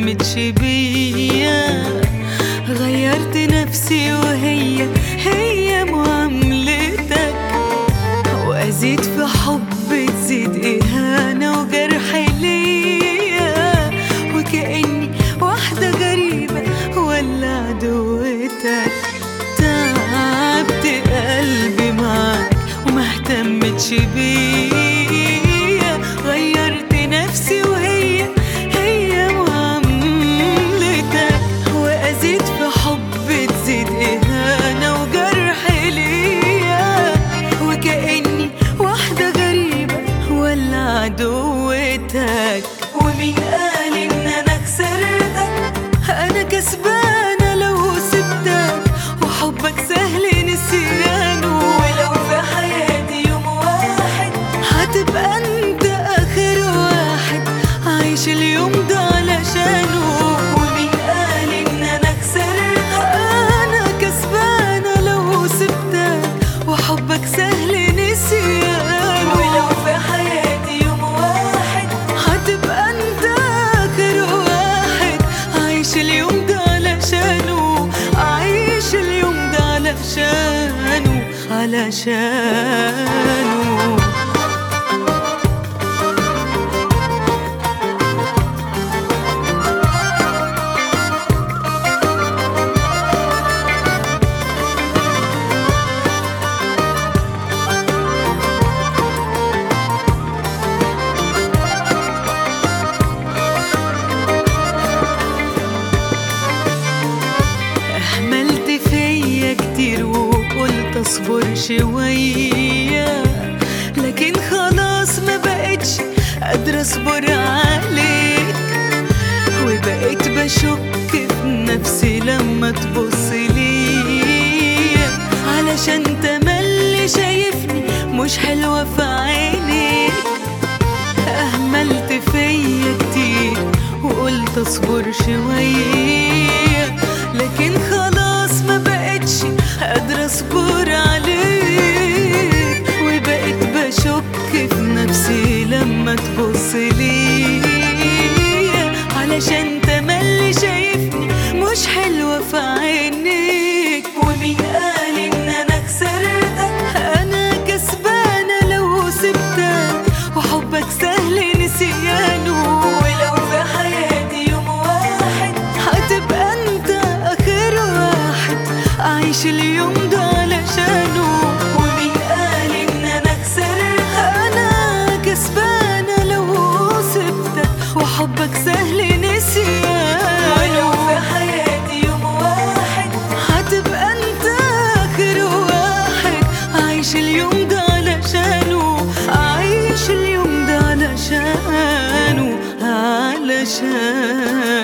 اهتمتش بيا، غيرت نفسي وهي معاملتك، وأزيد في حب تزيد إهانة وجرح ليا، وكأني واحدة غريبة ولا عدوتك. تعبت قلبي معاك وما اهتمتش بيا، غيرت نفسي وهي معاملتك، وأزيد في حب تزيد إهانة وجرح ليا، وكأني واحدة غريبة ولا عدوتك. ومين قال إن أنا خسرتك؟ أنا كسبانة لو سبتك، وحبك سهل نسيانه، ولو في حياتي يوم واحد هتبقى أنت آخر واحد عايش اليوم ده علشانه. ومين قال إن أنا خسرتك؟ أنا كسبانة لو سبتك، وحبك سهل نسيانه، ولو في حياتي يوم واحد هتبقى أنت آخر واحد عايش اليوم ده علشانه، عايش اليوم ده علشانه. أهملت فيا كتير وقلت أصبر شوية، لكن خلاص ما بقتش قادرة أصبر عليك، وبقيت بشك في نفسي لما تبص ليا، علشان تملي شايفني مش حلوة في عينيك. أهملت فيا كتير وقلت أصبر شوية، لكن خلاص ما بقتش قادرة أصبر عليك، وبقيت بشك في نفسي لما تبص ليا، علشان تملي شايفني مش حلوة في عينيك. ومين قال إن أنا خسرتك؟ أنا كسبانة لو سبتك، وحبك سهل نسيانه، ولو في حياتي يوم واحد هتبقى أنت آخر واحد عايش اليوم ده علشانه. ومين قال إن أنا خسرتك؟ أنا كسبانة لو سبتك، وحبك سهل نسيانه، ولو في حياتي يوم واحد هتبقى أنت آخر واحد عايش اليوم ده علشانه، عايش اليوم ده علشانه.